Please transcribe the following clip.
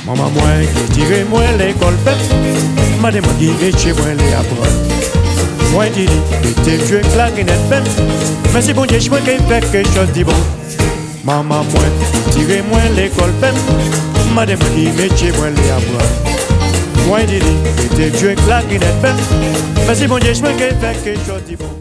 Maman moi qui tire moi l'école pep, madame moi qui métier moi les apprendre. Moi dit était jouer clarinette pep, mais c'est bon Dieu je moi qui fait quelque chose de bon. Maman moi qui tire moi l'école pep, madame moi qui métier moi les apprendre. Moi dit était jouer clarinette pep, mais c'est bon Dieu je moi qui fait quelque chose de bon.